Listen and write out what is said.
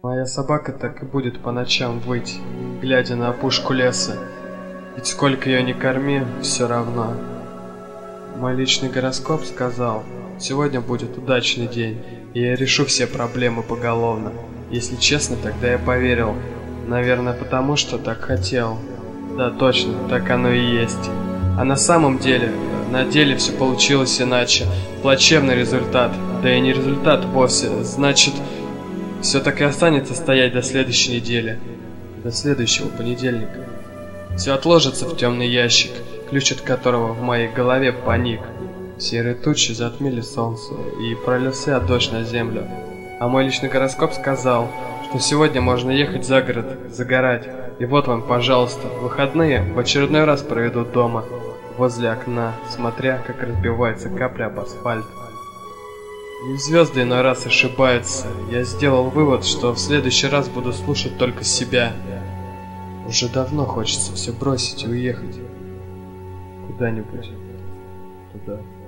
Моя собака так и будет по ночам выть, глядя на опушку леса. Ведь сколько ее ни корми, все равно. Мой личный гороскоп сказал, сегодня будет удачный день, и я решу все проблемы поголовно. Если честно, тогда я поверил. Наверное, потому что так хотел. Да, точно, так оно и есть. А на самом деле, на деле все получилось иначе. Плачевный результат. Да и не результат вовсе. Значит, все так и останется стоять до следующей недели. До следующего понедельника. Все отложится в темный ящик, ключ от которого в моей голове паник. Серые тучи затмили солнце, и пролился дождь на землю. А мой личный гороскоп сказал, что сегодня можно ехать за город, загорать. И вот вам, пожалуйста, выходные в очередной раз проведу дома, возле окна, смотря, как разбивается капля об асфальт. И звезды иной раз ошибаются. Я сделал вывод, что в следующий раз буду слушать только себя. Уже давно хочется все бросить и уехать. Куда-нибудь туда.